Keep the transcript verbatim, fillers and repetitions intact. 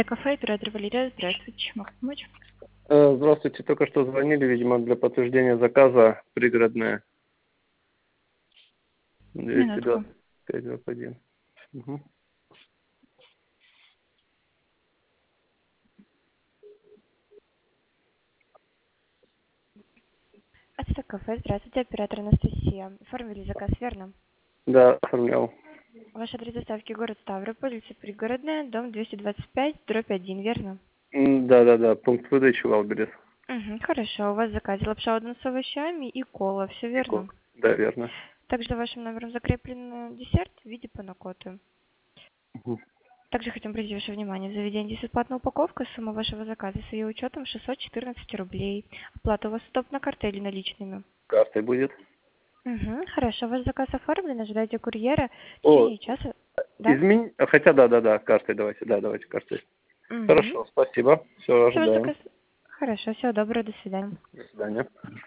Кафе, оператор Валерия, здравствуйте, чем могу помочь? Э, Здравствуйте, только что звонили, видимо, для подтверждения заказа пригородная двести Минутку. двадцать пять двадцать один. Угу. Ацтек кафе, здравствуйте, оператор Анастасия. Оформили заказ, верно? Да, оформлял. Ваш адрес доставки город Ставрополь, улица Пригородная, дом двести двадцать пять, дробь один, верно? М, Да-да-да, пункт выдачи Валберес. Угу, хорошо, у вас в заказе лапша удон с овощами и кола, все И верно? кок. Да, верно. Также за вашим номером закреплен э, десерт в виде панакоты. Мгм. Также хотим обратить ваше внимание, в заведении есть бесплатная упаковка, сумма вашего заказа с ее учетом шестьсот четырнадцать рублей. Оплата у вас удобна картой или наличными? Картой будет. Угу, хорошо, ваш заказ оформлен, ожидайте курьера в О, течение часа. Да? измени... а, Хотя да-да-да, картой давайте, да, давайте картой. Угу. Хорошо, спасибо. Все, Все, ваш ожидаем. заказ. Хорошо, всего доброго, до свидания. До свидания.